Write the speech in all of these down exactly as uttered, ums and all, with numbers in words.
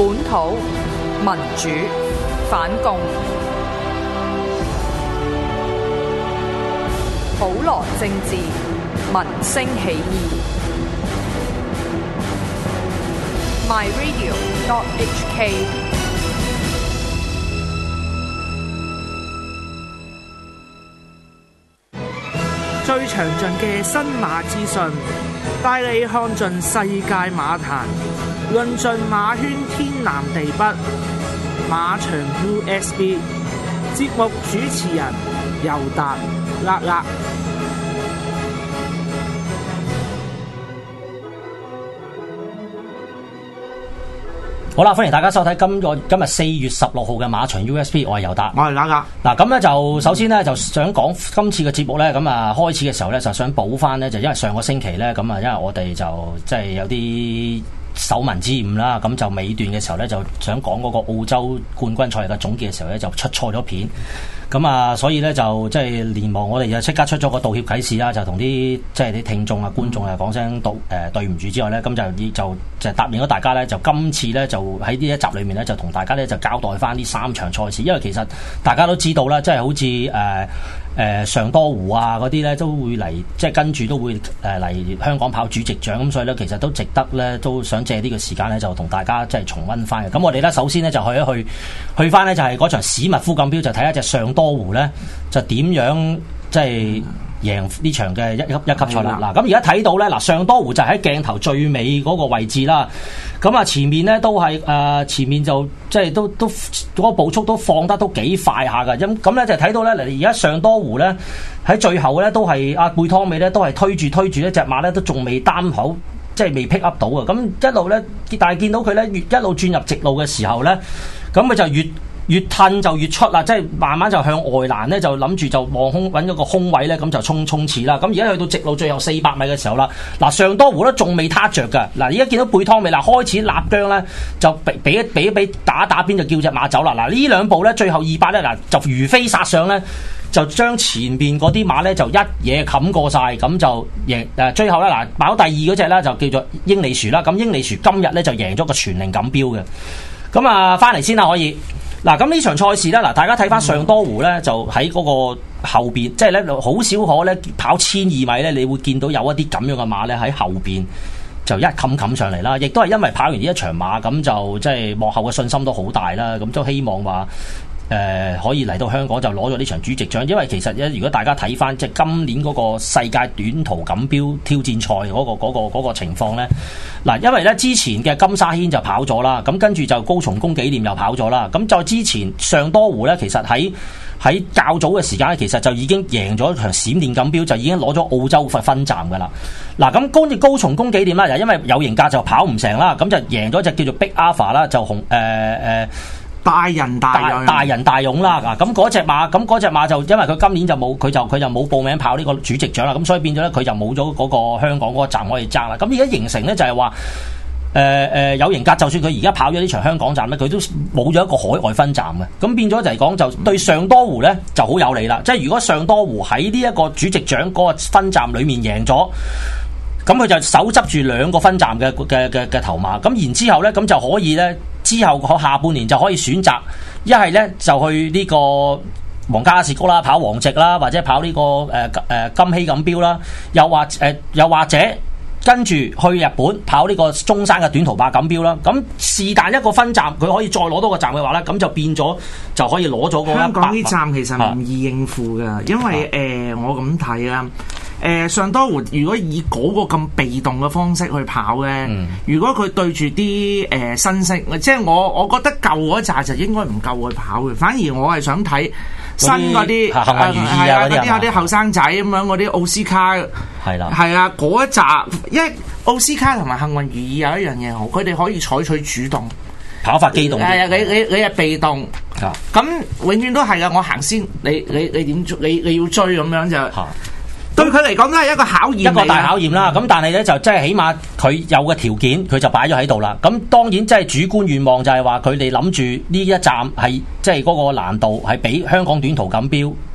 本土民主反共，普羅政治民聲起義。My Radio dot H K。 最詳盡嘅新馬資訊，帶你看盡世界馬壇，論盡馬圈天南地北。馬場 U S B 節目主持人尤達勒勒。 好啦，歡迎大家收睇今個今日四月十六號嘅馬場 U S B， 我係尤達， 我係勒勒。 嗱，咁咧就首先咧就想講今次嘅節目咧，咁啊開始嘅時候咧就想補翻咧，就因為上個星期咧，咁啊因為我哋就即係有啲手民之誤啦，咁就尾段嘅時候咧就想講嗰個澳洲冠軍賽嘅總結嘅時候咧就出錯咗片。咁啊，所以咧就即係連忙我哋就即刻出咗個道歉啟事啦，就同啲即係啲聽眾啊、觀眾啊講聲道誒對唔住之外咧，咁就就就答應咗大家咧，就今次咧就喺呢一集裏面咧就同大家咧就交代翻呢三場賽事，因為其實大家都知道啦，即係好似誒誒上多湖啊嗰啲咧都會嚟，即係跟住都會誒嚟香港跑主席獎，咁所以咧其實都值得咧，都想借呢個時間咧就同大家即係重溫翻嘅。咁我哋咧首先咧就去一去去翻咧就係嗰場史密夫錦標，就睇一隻上多湖咧就點樣即係贏呢場嘅一級一級賽啦。嗱，咁而家睇到咧，嗱上多湖就喺鏡頭最尾嗰個位置啦。咁啊前面咧都係誒、呃、前面就即係都都嗰、那個步速都放得都幾快下㗎。咁咁咧就睇到咧，嚟而家上多湖咧喺最後咧都係阿貝湯美咧都係推住推住一隻馬咧都仲未擔口，即係未 pick up 到啊。咁一路咧，但係見到佢咧越一路轉入直路嘅時候咧，咁佢就越越褪就越出啦，即係慢慢就向外欄咧，就諗住就望空揾咗個空位咧，咁就衝衝刺啦。咁而家去到直路最後四百米嘅時候啦，嗱上多湖咧仲未撻着㗎。嗱而家見到貝湯美嗱開始立韁咧，就俾俾一俾一俾打打邊就叫隻馬走啦。嗱呢兩步咧最後二百咧嗱就如飛殺上咧，就將前邊嗰啲馬咧就一嘢冚過晒，咁就贏誒。最後咧嗱跑第二嗰隻咧就叫做英利殊啦。咁英利殊今日咧就贏咗個全齡錦標嘅。咁啊翻嚟先啦可以。嗱，咁呢場賽事咧，嗱，大家睇翻上多湖咧，就喺嗰個後邊，即係咧好少可咧跑千二米咧，你會見到有一啲咁樣嘅馬咧喺後邊就一冚冚上嚟啦。亦都係因為跑完呢一場馬，咁就即係幕後嘅信心都好大啦。咁都希望話誒、呃、可以嚟到香港就攞咗呢場主席獎，因為其實咧，如果大家睇翻即係今年嗰個世界短途錦標挑戰賽嗰、嗰個嗰、嗰個嗰個情況咧，嗱，因為咧之前嘅金沙軒就跑咗啦，咁跟住就高松宮紀念又跑咗啦，咁再之前上多湖咧，其實喺喺較早嘅時間咧，其實就已經贏咗場閃電錦標，就已經攞咗澳洲分分站噶啦。嗱，咁跟住高松宮紀念啦，又因為有型格就跑唔成啦，咁就贏咗隻叫做 Big Alpha 啦，就紅誒誒。呃呃大人大勇， 大人大勇啦，嗱咁嗰隻馬，咁嗰隻馬就因為佢今年就冇，佢就佢就冇報名跑呢個主席獎啦，咁所以變咗咧佢就冇咗嗰個香港嗰個站可以爭啦。咁而家形成咧就係話，誒、呃、誒、呃、有型格，就算佢而家跑咗呢場香港站咧，佢都冇咗一個海外分站嘅，咁變咗就係講就對上多湖咧就好有利啦。即係如果上多湖喺呢一個主席獎嗰個分站裡面贏咗，咁佢就手執住兩個分站嘅嘅嘅嘅頭馬，咁然之後咧咁就可以咧。之後下半年就可以選擇一係咧就去呢個皇家士谷啦，跑皇席啦，或者跑呢、這個誒誒、呃、金禧錦標啦，又或誒、呃、又或者跟住去日本跑呢個中山嘅短途馬錦標啦。咁是但一個分站佢可以再攞多個站嘅話咧，咁就變咗就可以攞咗個香港呢站其實唔易應付㗎， 啊、 因為誒、呃、我咁睇啦。誒、呃、上多湖如果以嗰個咁被動嘅方式去跑咧，嗯、如果佢對住啲誒新星，即係我我覺得舊嗰紮就應該唔夠佢跑嘅，反而我係想睇新嗰啲幸運如意啊，嗰啲有啲後生仔咁樣嗰啲奧斯卡係啦，係啊嗰一紮，因為奧斯卡同埋幸運如意有一樣嘢好，佢哋可以採取主動跑法機動， 係啊，你你你係被動，咁、啊、永遠都係噶，我行先，你你你點追？你你要追咁樣就。啊對佢嚟講都係一個考驗， 一個大考驗啦。咁、嗯、但係咧就即係起碼佢有嘅條件，佢就擺咗喺度啦。咁當然即係主觀願望就係話佢哋諗住呢一站係即係嗰個難度係比香港短途錦標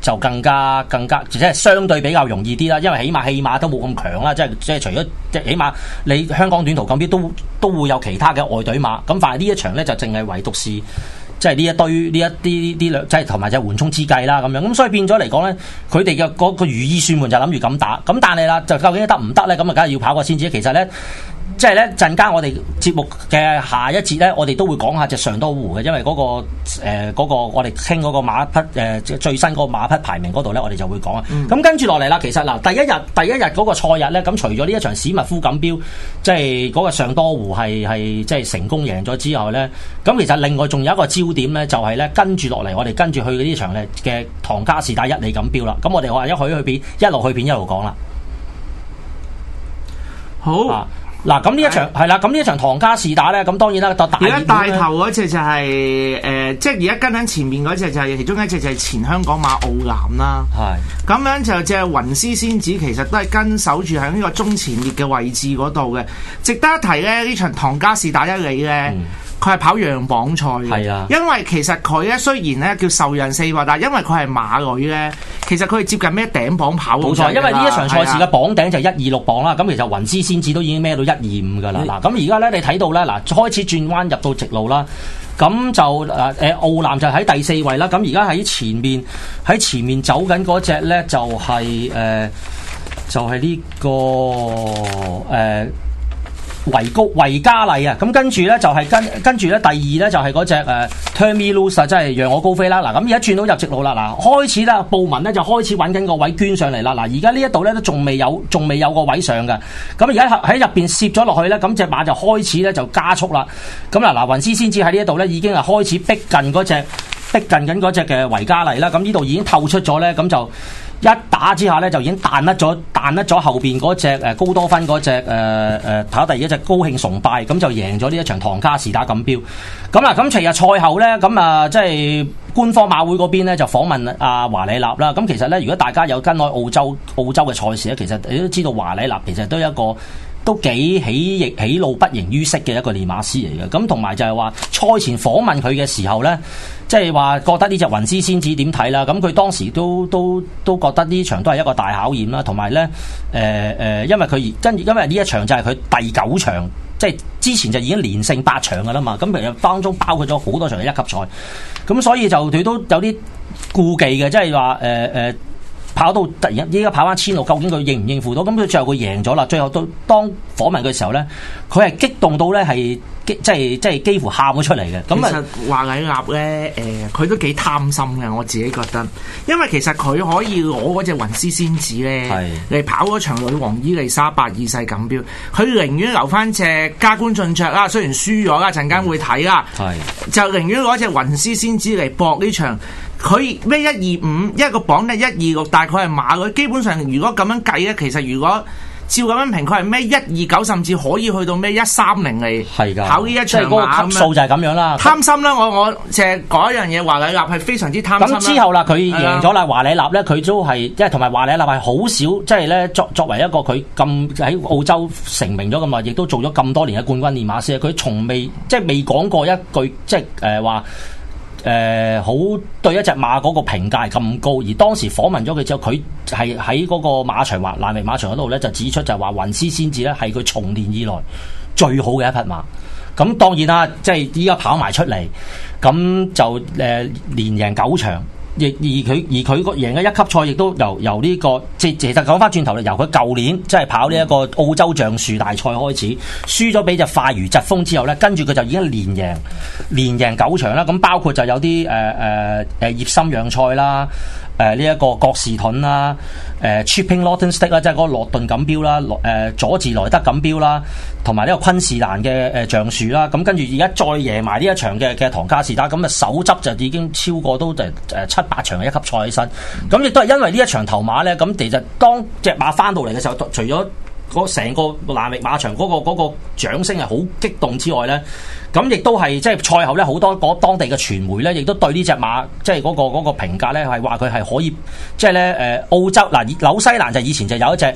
就更加更加即係相對比較容易啲啦，因為起碼起碼都冇咁強啦，即係即係除咗即係起碼你香港短途錦標都都會有其他嘅外隊馬，咁但係呢一場咧就淨係唯獨是即係呢一堆呢一啲啲兩即係同埋隻緩衝之計啦咁樣，咁所以變咗嚟講咧，佢哋嘅嗰個如意算盤就諗住咁打，咁但係啦就究竟得唔得咧？咁啊梗係要跑過先知，其實咧。即係咧，陣間我哋節目嘅下一節咧，我哋都會講下隻上多湖嘅，因為嗰、那個誒嗰、呃那個我哋傾嗰個馬匹誒、呃、最新嗰個馬匹排名嗰度咧，我哋就會講啊。咁、嗯、跟住落嚟啦，其實嗱，第一日第一日嗰個賽日咧，咁除咗呢一場史密夫錦標，即係嗰個上多湖係係即係成功贏咗之後咧，咁其實另外仲有一個焦點咧，就係、是、咧跟住落嚟，我哋跟住去呢場咧嘅唐加士打一哩錦標啦。咁我哋話一去去片，一路去片一路講啦。 好。啊嗱，咁呢一場係啦，咁呢一場唐加士打咧，咁當然啦，就大而家帶頭嗰隻就係、是、誒、呃，即係而家跟喺前面嗰隻就係、是、其中一隻就係前香港馬奧藍啦。係咁樣就隻雲絲仙子其實都係跟守住喺呢個中前列嘅位置嗰度嘅。值得一提咧，呢場唐加士打一哩咧。嗯佢係跑讓榜賽嘅，啊、因為其實佢咧雖然咧叫受讓四個，但係因為佢係馬女咧，其實佢係接近咩頂榜跑。冇錯， 因為呢一場賽事嘅榜頂就一二六榜啦，咁、啊、其實雲絲仙子都已經孭到一二五噶啦。嗱、嗯，咁而家咧你睇到咧，嗱開始轉彎入到直路啦，咁就誒誒奧藍就喺第四位啦。咁而家喺前面喺前面走緊嗰隻咧就係、是、誒、呃、就係、是、呢、這個誒。呃維高維加麗啊，咁跟住咧就係跟跟住咧第二咧就係嗰隻誒 Turn Me Loose 啊，即係讓我高飛啦。嗱，咁而家轉到入直路啦，嗱開始啦，布文咧就開始揾緊個位捐上嚟啦。嗱，而家呢一度咧都仲未有仲未有個位上嘅，咁而家喺入邊攝咗落去咧，咁隻馬就開始咧就加速啦。咁嗱嗱雲絲仙子喺呢一度咧已經係開始逼近嗰隻逼近緊嗰隻嘅維加麗啦。咁呢度已經透出咗咧，咁就。一打之下咧，就已經彈甩咗，彈甩咗後邊嗰隻誒高多芬嗰隻誒誒跑第一隻高興崇拜，咁就贏咗呢一場唐加士打錦標。咁啦，咁其實賽後咧，咁啊即係官方馬會嗰邊咧就訪問阿華里納啦。咁其實咧，如果大家有跟開澳洲澳洲嘅賽事咧，其實你都知道華里納其實都有一個都幾喜亦喜怒不形於色嘅一個練馬師嚟嘅。咁同埋就係話賽前訪問佢嘅時候咧。即係話覺得呢隻雲絲仙子點睇啦？咁佢當時都都都覺得呢場都係一個大考驗啦。同埋咧，誒、呃、誒、呃，因為佢跟因為呢一場就係佢第九場，即係之前就已經連勝八場噶啦嘛。咁其實當中包括咗好多場嘅一級賽，咁所以就佢都有啲顧忌嘅，即係話誒誒跑到突然依家跑翻千六，究竟佢應唔應付到？咁佢最後佢贏咗啦。最後到當訪問嘅時候咧，佢係激動到咧係。即係即係幾乎喊咗出嚟嘅。咁其實華禮納咧，誒、呃、佢都幾貪心嘅，我自己覺得。因為其實佢可以攞嗰隻雲絲仙子咧嚟跑嗰場女王伊麗莎白二世錦標，佢寧願留翻隻加官進爵啦，雖然輸咗啦，陣間會睇啦，就寧願攞隻雲絲仙子嚟搏呢場。佢咩一二五一個榜咧一二六，大概係馬女。基本上如果咁樣計咧，其實如果照咁樣評，佢係咩一二九，甚至可以去到咩一三零嚟跑呢一場馬， 級數就係咁樣啦。 貪心啦，我我淨係講一樣嘢，華禮納係非常之貪心。 咁之後啦，佢贏咗啦，華禮納咧，佢都係即係同埋華禮納係好少，即係咧作作為一個佢咁喺澳洲成名咗咁耐，亦都做咗咁多年嘅冠軍練馬師，佢從未即係未講過一句即係誒話。誒好、呃、對一隻馬嗰個評價咁高，而當時訪問咗佢之後，佢係喺嗰個馬場或爛泥馬場嗰度咧，就指出就係話雲絲仙子咧係佢從練以來最好嘅一匹馬。咁當然啦，即係依家跑埋出嚟，咁就誒、呃、連贏九場。亦而佢而佢個贏嘅一級賽，亦都由由呢、這個即係其實講翻轉頭啦，由佢舊年即係跑呢一個澳洲橡樹大賽開始，輸咗俾隻快如疾風之後咧，跟住佢就已經連贏連贏九場啦。咁包括就有啲誒誒誒葉心讓賽啦，誒呢一個郭士頓啦，誒、呃、Chipping Norton Stakes 啦，即係嗰個洛頓錦標啦，誒、呃、佐治萊德錦標啦，同埋呢個昆士蘭嘅誒橡樹啦。咁跟住而家再贏埋呢一場嘅嘅唐加士打，咁啊手執就已經超過都誒誒七八場嘅一級賽起身。咁亦都係因為呢一場頭馬咧，咁其實當隻馬翻到嚟嘅時候，除咗嗰成個蘭域馬場嗰、嗰個嗰、嗰個掌聲係好激動之外咧，咁亦都係即係賽後咧好多嗰當地嘅傳媒咧，亦都對呢隻馬即係嗰個嗰、嗰個評價咧係話佢係可以即係咧誒澳洲嗱紐西蘭就以前就有一隻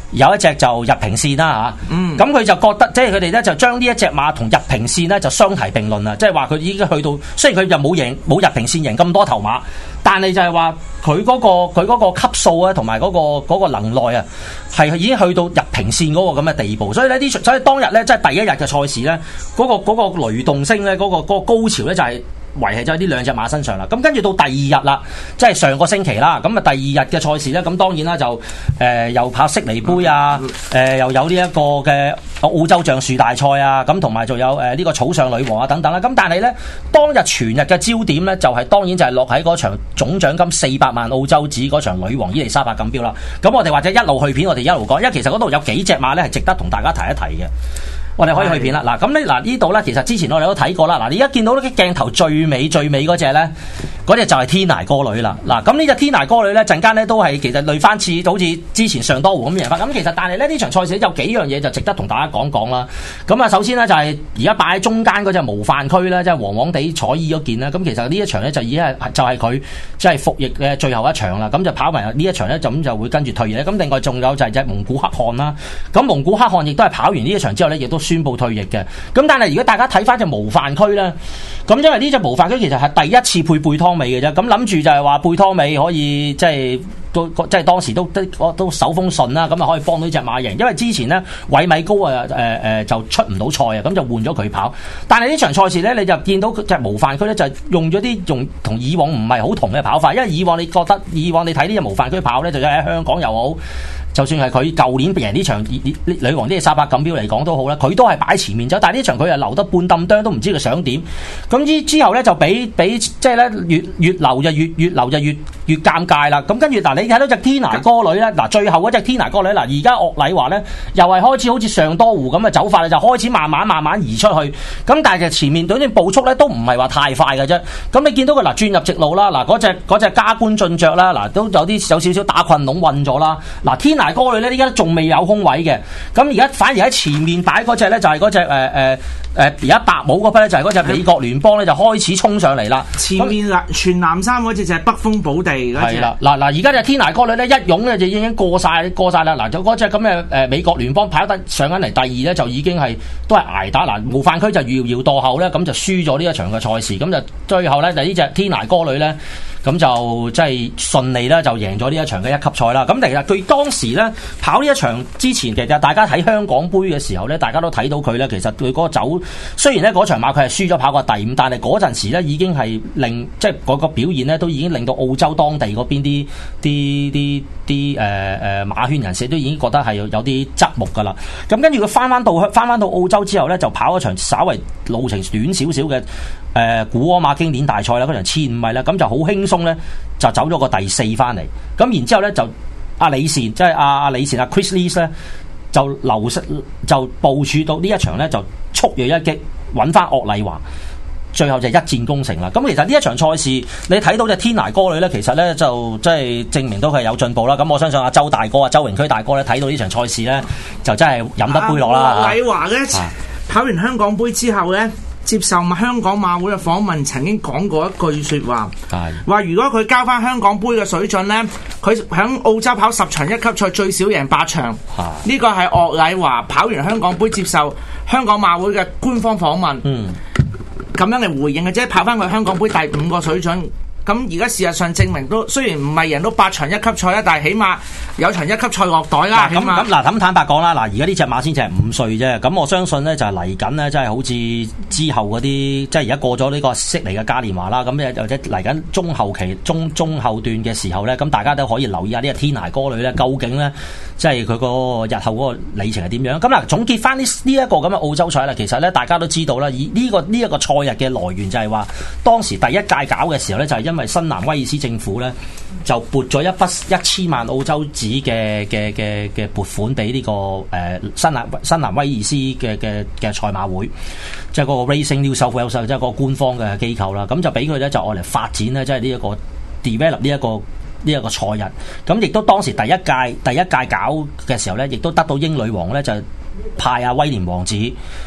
有一隻就日平線啦嚇，咁、啊、佢、嗯、就覺得即係佢哋咧就將呢一隻馬同日平線咧就相提並論啦，即係話佢已經去到，雖然佢就冇贏冇日平線贏咁多頭馬，但係就係話佢嗰個佢嗰個級數啊，同埋嗰個嗰個能耐啊，係已經去到日平線嗰個咁嘅地步，所以呢啲所以當日咧即係第一日嘅賽事咧，嗰、嗰個嗰個雷動聲咧，嗰、嗰個嗰個高潮咧就係、是。維繫咗呢兩隻馬身上啦，咁跟住到第二日啦，即係上個星期啦，咁啊第二日嘅賽事咧，咁當然啦就誒、呃、又跑悉尼杯啊，誒、呃、又有呢一個嘅澳洲橡樹大賽啊，咁同埋仲有誒呢、呃這個草上女王啊等等啦，咁但係咧當日全日嘅焦點咧就係、是、當然就係落喺嗰場總獎金四百萬澳洲紙嗰場女王伊麗莎白錦標啦，咁我哋或者一路去片，我哋一路講，因為其實嗰度有幾隻馬咧係值得同大家提一提嘅。我哋可以去片啦，嗱咁咧嗱呢度咧，其實之前我哋都睇過啦，嗱你而家見到啲鏡頭最尾最尾嗰隻咧，嗰隻就係天涯歌女啦，嗱咁呢隻天涯歌女咧陣間咧都係其實類翻似好似之前上多湖咁贏法，咁其實但係咧呢場賽事有幾樣嘢就值得同大家講講啦，咁啊首先咧就係而家擺喺中間嗰隻模範區咧，即係黃黃地彩衣嗰件啦，咁其實呢一場咧就已經係就係佢即係服役嘅最後一場啦，咁就跑埋呢一場咧就咁就會跟住退役，咁另外仲有就係隻蒙古黑漢啦，咁蒙古黑漢亦都係跑完呢一場之後咧，亦都宣布退役嘅，咁但係如果大家睇翻隻模範區咧，咁因為呢隻模範區其實係第一次配貝湯尾嘅啫，咁諗住就係話貝湯尾可以即係都即係當時都都都手風順啦，咁啊可以幫到呢隻馬贏，因為之前咧韋米高啊誒誒就出唔到賽啊，咁就換咗佢跑，但係呢場賽事咧你就見到隻模範區咧就係用咗啲用同以往唔係好同嘅跑法，因為以往你覺得以往你睇呢隻模範區跑咧，就喺香港又好。就算係佢舊年贏呢場女王伊麗莎白錦標嚟講都好啦，佢都係擺前面走，但係呢場佢又留得半揼釘，都唔知佢想點。咁之之後咧就俾俾即係咧越越流就越越流就越越尷尬啦。咁跟住嗱，你睇到隻天涯歌女咧，嗱最後嗰隻天涯歌女嗱，而家岳禮華咧又係開始好似上多湖咁嘅走法，就開始慢慢慢慢移出去。咁但係就前面對啲步速咧都唔係話太快嘅啫。咁你見到佢嗱轉入直路啦，嗱嗰隻嗰隻加官進爵啦，嗱都有啲有少少打困籠混咗啦。嗱天涯歌女咧，依家仲未有空位嘅，咁而家反而喺前面擺嗰隻咧，就係嗰隻誒誒誒，而家白帽嗰匹咧，就係嗰隻美國聯邦咧，就開始衝上嚟啦。 前面啦，全藍衫嗰隻就係北風寶地嗰隻。係啦，嗱嗱，而家隻天涯歌女咧一湧咧就已經過晒過曬啦。嗱，就嗰隻咁嘅誒美國聯邦跑得上緊嚟第二咧，就已經係都係捱打。嗱，模範區就遙遙墮後咧，咁就輸咗呢一場嘅賽事。咁就最後咧就呢隻天涯歌女咧。咁就即係順利啦，就贏咗呢一場嘅一級賽啦。咁其實佢當時咧跑呢一場之前，其實大家睇香港杯嘅時候咧，大家都睇到佢咧。其實佢嗰個走，雖然咧嗰場馬佢係輸咗跑過第五，但係嗰陣時咧已經係令即係嗰個表現咧都已經令到澳洲當地嗰邊啲啲啲啲誒誒馬圈人士都已經覺得係有有啲側目㗎啦。咁跟住佢翻翻到翻翻到澳洲之後咧，就跑一場稍為路程短少少嘅。誒、呃、古柯馬經典大賽啦，嗰場千五米啦，咁就好輕鬆咧，就走咗個第四翻嚟。咁然之後咧，就阿李善，即係阿阿李善阿 Chris Lees 咧，就流失就部署到呢一場咧，就速銳一擊揾翻岳禮華，最後就一戰功成啦。咁其實呢一場賽事，你睇到隻天涯歌女咧，其實咧就即係證明到佢有進步啦。咁我相信阿周大哥啊、周榮區大哥咧，睇到呢場賽事咧，就真係飲得杯落啦。岳禮華咧、啊、跑完香港杯之後咧。接受香港馬會嘅訪問，曾經講過一句説話，話如果佢交翻香港杯嘅水準呢，佢喺澳洲跑十場一級賽最少贏八場。呢個係岳禮華跑完香港杯接受香港馬會嘅官方訪問，咁、嗯、樣嚟回應嘅啫，跑翻佢香港杯第五個水準。咁而家事實上證明都雖然唔係贏到八場一級賽啦，但係起碼有場一級賽落袋啦。 咁咁嗱，咁坦白講啦，嗱而家呢隻馬先至係五歲啫。咁我相信咧就係嚟緊咧，即係好似之後嗰啲，即係而家過咗呢個悉尼嘅嘉年華啦。咁或者嚟緊中後期、中中後段嘅時候咧，咁大家都可以留意下呢個天涯歌女咧，究竟咧即係佢個日後嗰個里程係點樣？咁嗱，總結翻呢呢一個咁嘅澳洲賽啦，其實咧大家都知道啦，以呢個呢一個賽日嘅來源就係話當時第一屆搞嘅時候咧，就係因為新南威爾斯政府咧就撥咗一筆一千萬澳洲紙嘅嘅嘅嘅撥款俾呢、這個誒、呃、新南新南威爾斯嘅嘅嘅賽馬會，即係嗰個 Racing New South Wales 即係個官方嘅機構啦。咁就俾佢咧就愛嚟發展咧，即係呢一個 develop 呢一個呢一個賽日。咁亦都當時第一屆第一屆搞嘅時候咧，亦都得到英女王咧就派阿威廉王子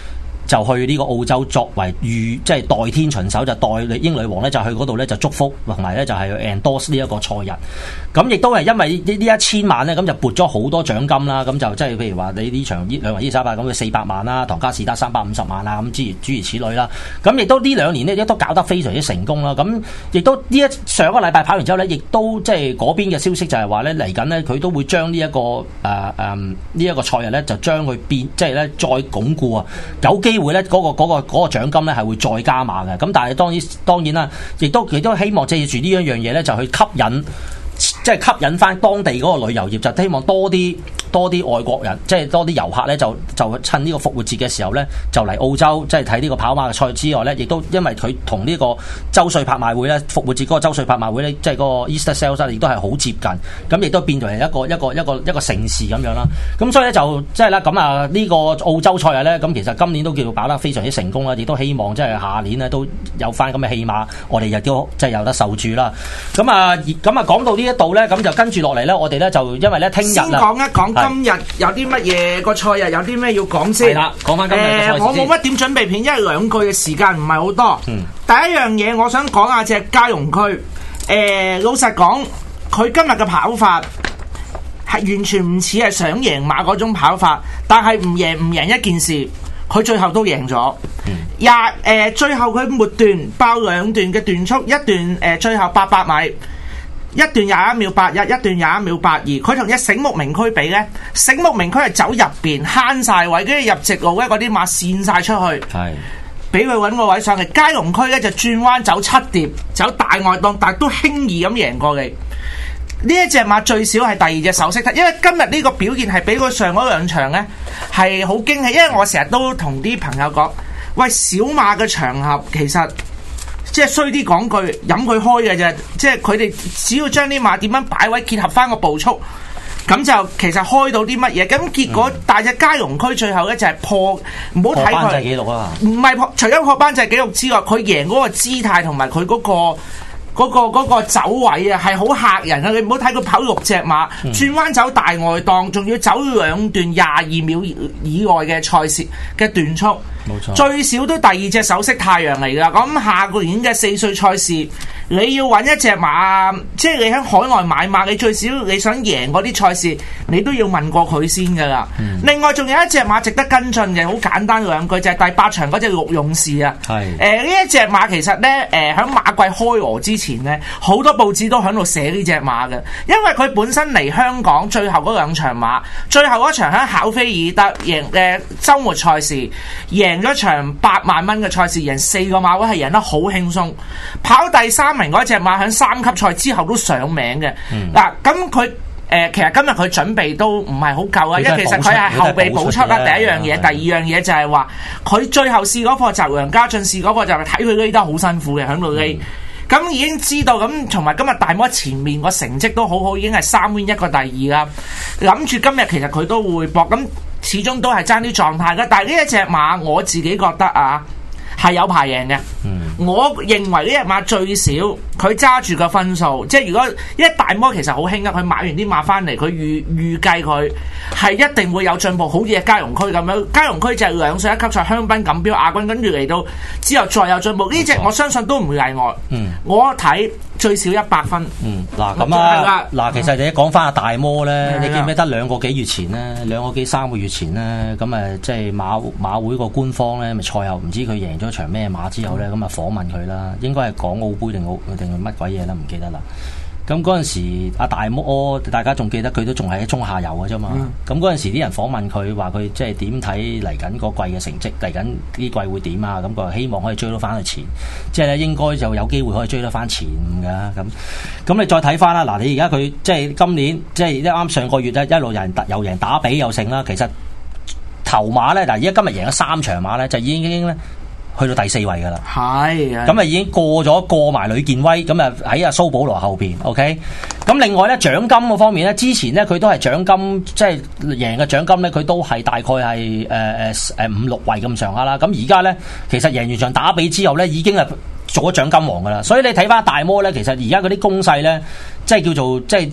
就去呢個澳洲作為預即係代天巡守，就代英女王咧就去嗰度咧就祝福，同埋咧就係 endorse 呢一個賽日。咁亦都係因為呢呢一千萬咧，咁就撥咗好多獎金啦。咁就即係譬如話你呢場兩圍伊麗莎白咁嘅四百萬啦，唐加士德三百五十萬啦，咁諸如諸如此類啦。咁亦都呢兩年呢，亦都搞得非常之成功啦。咁亦都呢一上個禮拜跑完之後咧，亦都即係嗰邊嘅消息就係話咧嚟緊咧佢都會將呢一個誒誒呢一個賽日咧就將佢變即係咧再鞏固啊，有機會咧嗰個嗰個嗰個獎金咧係會再加碼嘅。咁但係當然當然啦，亦都亦都希望借住呢一樣嘢咧就去吸引。即係吸引翻當地嗰個旅遊業，就希望多啲多啲外國人，即係多啲遊客咧，就就趁呢個復活節嘅時候咧，就嚟澳洲，即係睇呢個跑馬嘅賽之外咧，亦都因為佢同呢個周歲拍賣會咧，復活節嗰個周歲拍賣會咧，即係嗰個 Easter Sales 亦都係好接近，咁亦都變為一個一個一個一個盛事咁樣啦。咁所以咧就即係啦，咁啊呢個澳洲賽日咧，咁其實今年都叫做跑得非常之成功啦，亦都希望即係下年咧都有翻咁嘅戲碼，我哋亦都即係有得受注啦。咁啊咁啊講到呢一度咧，咁就跟住落嚟咧，我哋咧就因為咧聽日先講一講今日有啲乜嘢個賽日有啲咩要講先。 係啦，講翻今日嘅賽事先。 誒，我冇乜點準備片，因為兩句嘅時間唔係好多。嗯。第一樣嘢我想講下隻嘉容區。誒、呃，老實講，佢今日嘅跑法係完全唔似係想贏馬嗰種跑法，但係唔贏唔贏一件事，佢最後都贏咗。廿誒、嗯呃，最後佢末段爆兩段嘅段速，一段誒、呃、最後八百米。一段廿一秒八一，一段廿一秒八二。佢同隻醒目名區比呢，醒目名區係走入邊慳晒位，跟住入直路咧嗰啲馬跣晒出去，係俾佢揾個位上嚟。嘉容區咧就轉彎走七碟，走大外檔，但係都輕易咁贏過你。呢一隻馬最少係第二隻首飾，因為今日呢個表現係比佢上嗰兩場呢係好驚喜。因為我成日都同啲朋友講，喂，小馬嘅場合其實。即係衰啲講句，飲佢開嘅啫。即係佢哋只要將啲馬點樣擺位，結合翻個步速，咁就其實開到啲乜嘢。咁結果大隻嘉容區最後咧就係破，唔好睇佢。破班制紀錄啊！唔係破，除咗破班制紀錄之外，佢贏嗰個姿態同埋佢嗰個嗰、嗰個嗰、嗰個走位啊，係好嚇人啊！你唔好睇佢跑六隻馬，嗯、轉彎走大外檔，仲要走兩段廿二秒以外嘅賽事嘅段速。冇錯，最少都第二隻首飾太陽嚟㗎。咁下個年嘅四歲賽事，你要揾一隻馬，即係你喺海外買馬，你最少你想贏嗰啲賽事，你都要問過佢先㗎啦。嗯、另外仲有一隻馬值得跟進嘅，好簡單兩句就係、是、第八場嗰隻綠勇士啊。係誒呢一隻馬其實咧誒喺馬季開鑼之前咧，好多報紙都喺度寫呢隻馬嘅，因為佢本身嚟香港最後嗰兩場馬，最後嗰場喺考菲爾德贏誒週末賽事贏。贏咗場八萬蚊嘅賽事，贏四個馬位係贏得好輕鬆。跑第三名嗰隻馬喺三級賽之後都上名嘅。嗱、嗯，咁佢誒其實今日佢準備都唔係好夠啊，因為其實佢係後備補出啦。第一樣嘢，第二樣嘢就係話佢最後試嗰課就楊家俊試嗰課就係睇佢呢得好辛苦嘅喺度呢。咁、嗯、已經知道咁，同埋今日大摩前面個成績都好好，已經係三 win 一個第二啦。諗住今日其實佢都會搏咁。始終都係爭啲狀態嘅，但係呢一隻馬我自己覺得啊係有排贏嘅。嗯、我認為呢隻馬最少佢揸住個分數，即係如果一大摩其實好輕啊，佢買完啲馬翻嚟，佢預預計佢係一定會有進步，好似係嘉容區咁樣。嘉容區就係兩歲一級賽香檳錦標亞軍，跟住嚟到之後再有進步，呢隻我相信都唔會例外。嗯、我睇最少一百分。嗯，嗱咁啊，嗱其實你講翻阿大摩咧，嗯、你記唔記得兩個幾月前咧，兩個幾三個月前咧，咁誒即係馬馬會個官方咧，咪賽後唔知佢贏咗場咩馬之後咧，咁啊訪問佢啦，應該係港澳杯定澳定係乜鬼嘢啦，唔記得啦。咁嗰陣時，阿大摩，大家仲記得佢都仲係喺中下游嘅啫嘛。咁嗰陣時啲人訪問佢，話佢即係點睇嚟緊嗰季嘅成績，嚟緊呢季會點啊？咁佢希望可以追到翻去前，即係咧應該就有機會可以追得翻前五㗎。咁咁你再睇翻啦，嗱你而家佢即係今年即係一啱上個月咧一路有人又贏打比又勝啦。其實頭馬咧，嗱而家今日贏咗三場馬咧，就已經咧。去到第四位㗎啦，係咁啊已經過咗過埋呂健威，咁啊喺阿蘇保羅後邊 ，OK。咁另外咧獎金嗰方面咧，之前咧佢都係獎金，即係贏嘅獎金咧，佢都係大概係誒誒誒五六位咁上下啦。咁而家咧其實贏完場打比之後咧，已經係做咗獎金王㗎啦。所以你睇翻大摩咧，其實而家嗰啲攻勢咧，即係叫做即係。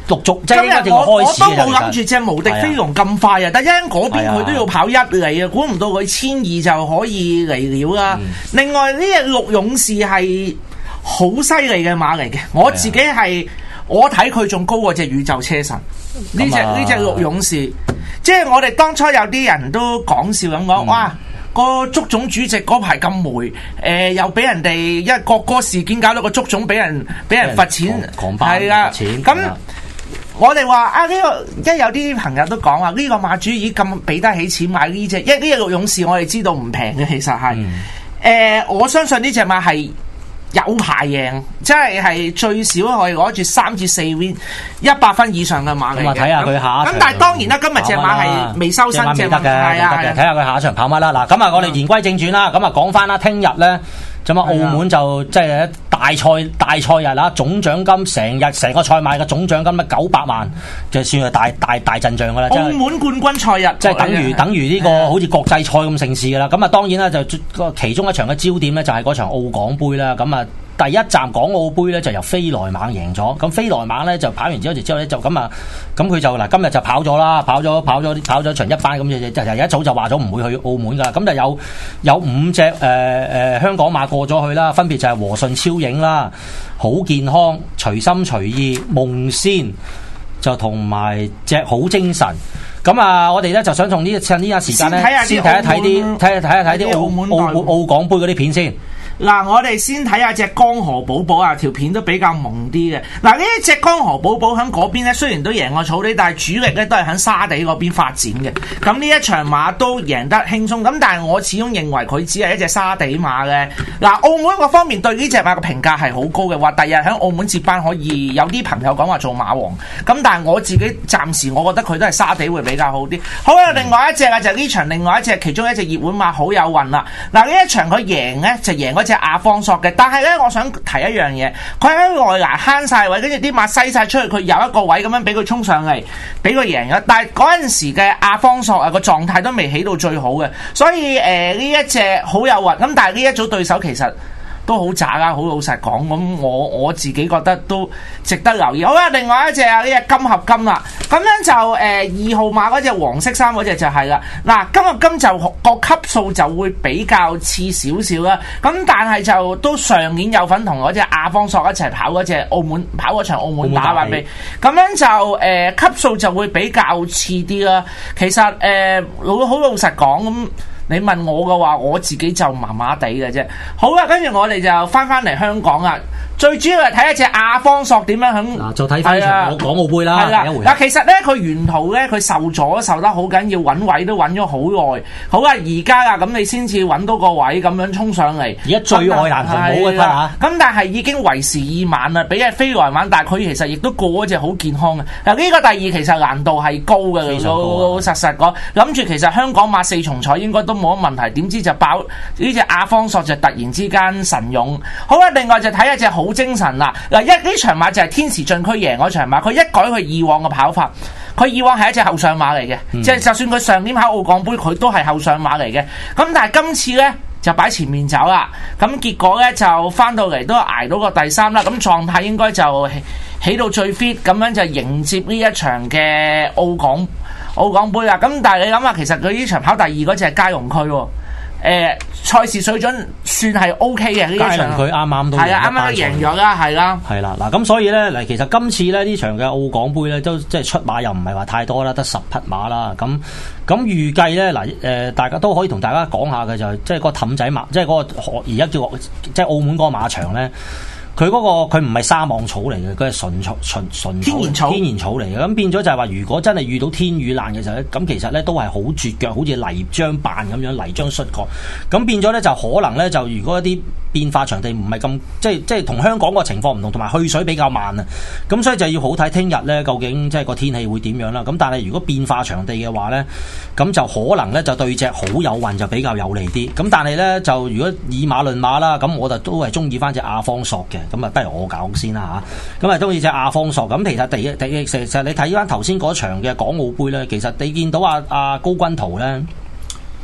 陸續即係應該正開始。 我我都冇諗住隻無敵飛龍咁快啊！但因嗰邊佢都要跑一里啊，估唔到佢千二就可以嚟了啦。嗯、另外呢隻綠勇士係好犀利嘅馬嚟嘅，我自己係我睇佢仲高過隻宇宙車神呢隻呢隻綠勇士。即係我哋當初有啲人都講笑咁講，嗯、哇！個足總主席嗰排咁霉，誒、呃、又俾人哋因為國歌事件搞到個足總俾人俾人罰錢，係啊，咁我哋話啊呢、這個，因為有啲朋友都講話呢個馬主已咁俾得起錢買呢隻，因為呢隻綠勇士我哋知道唔平嘅，其實係，誒、嗯呃、我相信呢隻馬係有排贏，即係係最少可以攞住三至四 win 一百分以上嘅馬嚟嘅。咁睇下佢下一場。 咁但係當然啦，今日隻馬係未收身，隻馬係啊， 睇下佢下一場跑乜啦。嗱，咁啊，我哋言歸正傳啦。咁啊，講翻啦，聽日咧，咁啊，澳門就即係大賽大賽日啦，總獎金成日成個賽馬嘅總獎金咧九百萬，就算係大大大陣仗噶啦。 澳門冠軍賽日， 即係等於等於呢個好似國際賽咁盛事噶啦。咁啊，當然啦，就其中一場嘅焦點咧，就係嗰場澳港杯啦。咁啊。第一站港澳杯咧就由飛來猛贏咗，咁飛來猛咧就跑完之後之後咧就咁啊，咁佢就嗱今日就跑咗啦，跑咗跑咗跑咗場一班咁嘅，就就一早就話咗唔會去澳門噶啦，咁就有有五隻誒誒香港馬過咗去啦，分別就係和順超影啦、好健康、隨心隨意、夢仙就同埋隻好精神。咁啊，我哋咧就想從呢趁呢個時間咧，先睇一睇啲睇睇一睇啲澳澳澳港杯嗰啲片先。 嗱，我哋先睇下隻江河寶寶啊，條片都比較朦啲嘅。嗱，呢一隻江河寶寶喺嗰邊咧，雖然都贏過草地，但係主力咧都係喺沙地嗰邊發展嘅。咁呢一場馬都贏得輕鬆，咁但係我始終認為佢只係一隻沙地馬嘅。嗱，澳門嗰方面對呢隻馬嘅評價係好高嘅，話第日喺澳門接班可以有啲朋友講話做馬王。咁但係我自己暫時我覺得佢都係沙地會比較好啲。好啦，另外一隻啊就係呢場另外一隻其中一隻熱門馬好有運啦。嗱，呢一場佢贏咧就贏嗰隻阿方索嘅，但係咧，我想提一樣嘢，佢喺內欄慳晒位，跟住啲馬篩晒出去，佢有一個位咁樣俾佢衝上嚟，俾佢贏咗。但係嗰陣時嘅阿方索啊，個狀態都未起到最好嘅，所以誒呢、呃、一隻好有運，咁但係呢一組對手其實都好渣啦，好老實講，咁我我自己覺得都值得留意。好啦，另外一隻啊，呢隻金合金啦，咁樣就誒、呃、二號馬嗰隻黃色衫嗰隻就係啦。嗱，金合金就個級數就會比較次少少啦，咁但係就都上年有份同嗰隻阿方索一齊跑嗰隻澳門跑嗰場澳門打馬比，咁樣就誒、呃、級數就會比較次啲啦。其實誒老好老實講咁。你問我嘅話，我自己就麻麻地嘅啫。好啦，跟住我哋就翻翻嚟香港啦。最主要係睇一隻阿方索點樣響嗱，就睇翻場港澳杯啦。係啦，嗱，其實咧佢沿途咧佢受咗受得好緊要，揾位都揾咗好耐。好啦，而家啊咁你先至揾到個位咁樣衝上嚟。而家最愛難同冇嘅啦。咁但係已經為時已晚啦，比隻飛來猛，但係佢其實亦都過咗隻好健康嘅。嗱，呢個第二其實難度係高嘅，老老實實講。諗住其實香港馬四重彩應該都冇乜問題，點知就爆呢隻阿方索就突然之間神勇。好啦，另外就睇一隻好精神啦。嗱，一呢場馬就係天時進區贏嗰場馬，佢一改佢以往嘅跑法，佢以往係一隻後上馬嚟嘅，即係、嗯、就算佢上年跑澳港杯，佢都係後上馬嚟嘅。咁但係今次呢，就擺前面走啦，咁結果呢，就翻到嚟都捱到個第三啦，咁狀態應該就起到最 fit， 咁樣就迎接呢一場嘅澳港澳港杯啦。咁但係你諗下，其實佢呢場跑第二嗰隻係嘉容區喎。誒賽事水準算係 O K 嘅呢一場，佢啱啱都係啊，啱啱贏咗啦，係啦，係啦。嗱咁所以咧，嗱其實今次咧呢場嘅澳港杯咧，都即係出馬又唔係話太多啦，得十匹馬啦。咁咁預計咧嗱誒，大家都可以同大家講下嘅就係、是，即係嗰個氹仔馬，即係嗰個而家叫即係澳門嗰個馬場咧。佢嗰、那個佢唔係沙網草嚟嘅，佢係純草純純天然草天然草嚟嘅，咁變咗就係話，如果真係遇到天雨爛嘅時候咧，咁其實咧都係好絕腳，好似泥漿扮咁樣泥漿摔角，咁變咗咧就可能咧就如果一啲變化場地唔係咁，即係即係同香港個情況唔同，同埋去水比較慢啊，咁所以就要好睇聽日咧究竟即係個天氣會點樣啦。咁但係如果變化場地嘅話咧，咁就可能咧就對隻好有運就比較有利啲。咁但係咧就如果以馬論馬啦，咁我就都係中意翻隻阿方索嘅。咁啊，不如我搞先啦嚇。咁啊，中意隻阿方索。咁其實第一第一其實你睇翻頭先嗰場嘅港澳杯咧，其實你見到阿阿高君濤咧，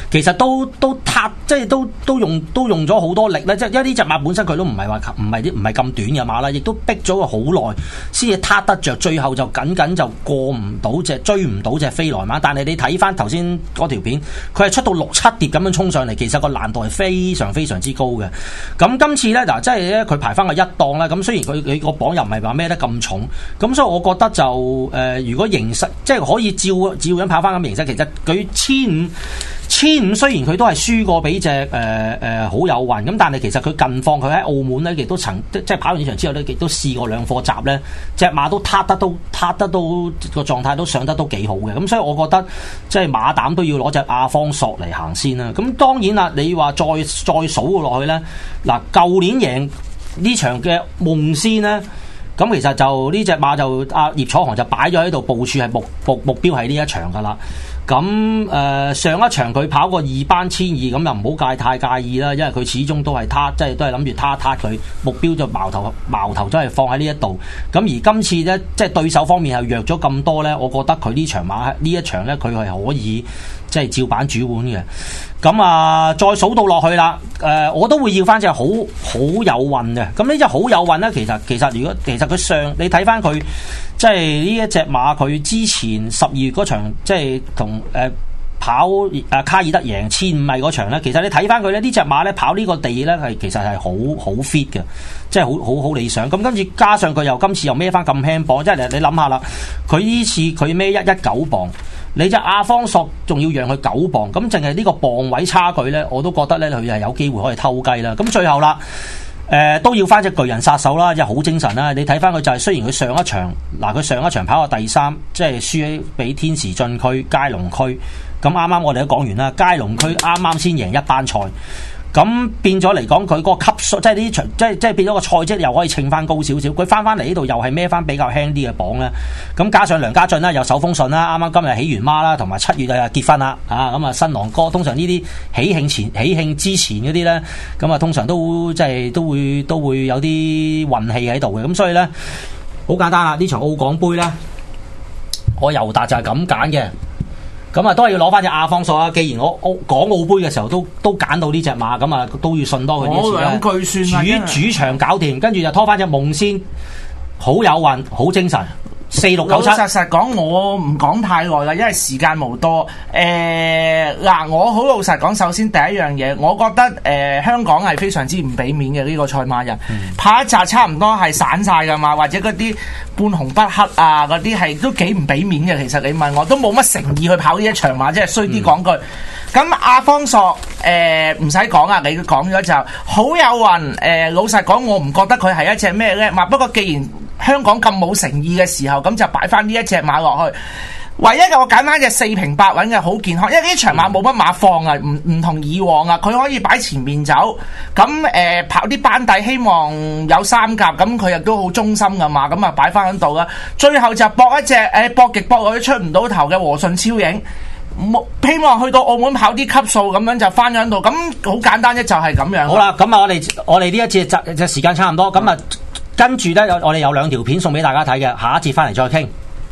其實都都撻，即係都都用都用咗好多力咧。即係因為呢隻馬本身佢都唔係話唔係啲唔係咁短嘅馬啦，亦都逼咗佢好耐先至撻得着，最後就僅僅就過唔到隻追唔到隻飛來馬。但係你睇翻頭先嗰條片，佢係出到六七碟咁樣衝上嚟，其實個難度係非常非常之高嘅。咁今次咧嗱，即係咧佢排翻個一檔啦。咁雖然佢佢個榜又唔係話孭得咁重，咁所以我覺得就誒、呃，如果形勢即係可以照照樣跑翻咁形勢，其實佢千五千五雖然佢都係輸過俾隻誒誒好有運，咁但係其實佢近況佢喺澳門咧，亦都曾即係跑完呢場之後咧，亦都試過兩課閘咧，隻馬都撻得都撻得都個狀態都上得都幾好嘅。咁所以我覺得即係馬膽都要攞隻阿方索嚟行先啦。咁當然啦，你話再再數落去咧，嗱舊年贏呢場嘅夢仙咧。咁其實就呢隻馬就阿葉楚航就擺咗喺度部署係目目目標係呢一場噶啦。咁誒、呃、上一場佢跑過二班千二，咁又唔好介太介意啦，因為佢始終都係撻，即係都係諗住撻撻佢目標就矛頭矛頭都係放喺呢一度。咁而今次咧，即係對手方面係弱咗咁多咧，我覺得佢呢場馬呢一場咧，佢係可以即係照板煮碗嘅。咁啊，再數到落去啦，誒、呃，我都會要翻隻好好有運嘅。咁呢隻好有運咧，其實其實如果其實佢上你睇翻佢，即係呢一隻馬，佢之前十二月嗰場即係同誒跑誒、啊、卡爾德贏千五米嗰場咧，其實你睇翻佢咧，呢隻馬咧跑呢個地咧係其實係好好 fit 嘅，即係好好好理想。咁跟住加上佢又今次又孭翻咁輕磅，即係你你諗下啦，佢呢次佢孭一一九磅。你隻阿方索仲要讓佢九磅，咁淨係呢個磅位差距呢，我都覺得呢，佢係有機會可以偷雞啦。咁最後啦，誒、呃、都要翻隻巨人殺手啦，又好精神啦。你睇翻佢就係、是、雖然佢上一場嗱，佢上一場跑過第三，即係輸俾天時進區佳龍區。咁啱啱我哋都講完啦，佳龍區啱啱先贏一班賽。咁變咗嚟講，佢嗰個級數，即係呢場，即係即係變咗個賽績又可以稱翻高少少。佢翻翻嚟呢度又係孭翻比較輕啲嘅磅咧。咁加上梁家俊啦，又手風順啦，啱啱今日起完孖啦，同埋七月就結婚啦。啊，咁啊新郎哥通常呢啲喜慶前喜慶之前嗰啲咧，咁啊通常都即係都會都會有啲運氣喺度嘅。咁所以咧，好簡單啦，呢場澳港杯咧，我尤達就係咁揀嘅。咁啊，都係要攞翻隻阿方索啊！既然我澳港澳杯嘅時候都都揀到呢隻馬，咁啊都要信多佢啲次啦。兩句算啦，主主場搞掂，跟住就拖翻隻夢仙，好有運，好精神。四六九七，老實實講，我唔講太耐啦，因為時間無多。誒、呃、嗱，我好老實講，首先第一樣嘢，我覺得誒、呃、香港係非常之唔俾面嘅呢、這個賽馬人，嗯、跑一紮差唔多係散晒噶嘛，或者嗰啲半紅不黑啊，嗰啲係都幾唔俾面嘅。其實你問我都冇乜誠意去跑呢一場馬，即係衰啲講句。咁、嗯、阿方索誒唔使講啊，你講咗就好有運。誒、呃、老實講，我唔覺得佢係一隻咩叻馬，不過既然香港咁冇誠意嘅時候，咁就擺翻呢一隻馬落去。唯一嘅我揀翻隻四平八穩嘅好健康，因為呢場馬冇乜馬放啊，唔唔同以往啊，佢可以擺前面走。咁誒、呃、跑啲班底，希望有三甲，咁佢亦都好忠心噶嘛，咁啊擺翻喺度啦。最後就搏一隻誒搏極搏落去出唔到頭嘅和順超影，希望去到澳門跑啲級數咁樣就翻咗喺度。咁好簡單啫，就係、是、咁樣。好啦，咁啊我哋我哋呢一節就就時間差唔多，咁啊。跟住咧，我哋有兩條片送俾大家睇嘅，下一節翻嚟再傾。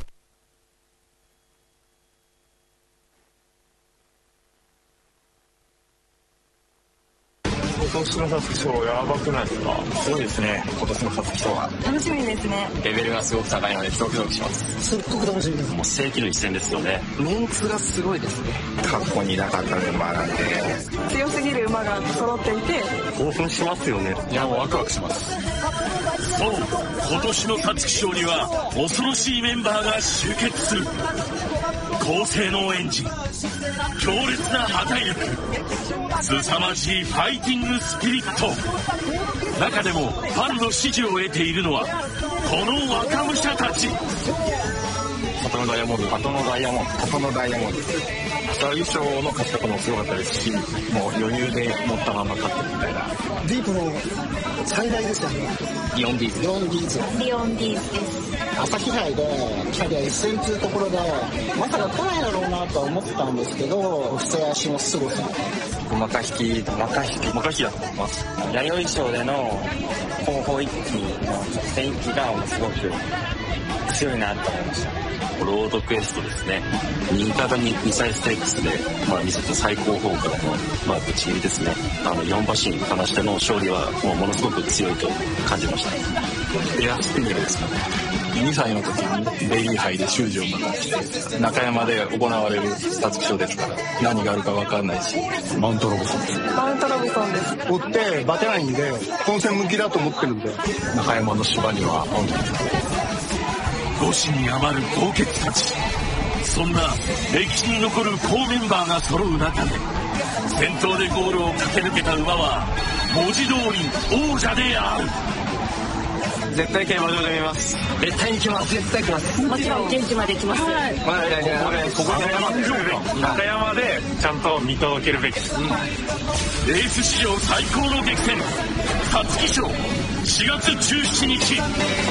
今年の皐月賞やばくないですか？すごいですね。今年の皐月賞は楽しみですね。レベルがすごく高いのでドキドキします。すっごく楽しみです。もう世紀の一戦ですよね。メンツがすごいですね。過去になかったメンバーなんで強すぎる馬が揃っていて興奮しますよね。いやもうワクワクします。そう、今年の皐月賞には恐ろしいメンバーが集結する。高性能エンジン、強烈な破壊力、凄まじいファイティングスピリット。中でもファンの支持を得ているのはこの若武者たち。里のダイヤモンド、里のダイヤモンド、里のダイヤモンド。皐月賞の勝ち方もすごかったですし、もう余裕で持ったまま勝ってるみたいな。ディープの最大ですよね。リオンディーズ。リオンディーズ。リオンディーズです。朝日杯でキャリア一戦というところでまさか来ないだろうなとは思ってたんですけど、布施足もすごさ。マカ引き、マカ引き、マカ引きだと思います。弥生賞での後方一気の戦域がものすごく強いなと思いました。ロードクエストですね。新潟ミサイルステークスで、まあ、見せた最高峰からの、まあ、ぶち切りですね。あのよん馬身離しての勝利はもうものすごく強いと感じました。エアスピネルですかね。にさいの時にベイリー杯で修士を学んで中山で行われる皐月賞ですから何があるか分かんないし。マウントロブソンです。 マウントロブソンです。 追ってバテないんで本戦向きだと思ってるんで。 中山の芝には五子に余る豪傑たち。そんな歴史に残る好メンバーが揃う中で先頭でゴールを駆け抜けた馬は文字通り王者である。 絶対競馬場で見ます。絶対に来ます。絶対来ます。 もちろん現地まで来ます。はい。 まあ、いやいやこれここ中山で中山でちゃんと見届けるべきです。 レース史上最高の激戦皐月賞しがつじゅうしちにち。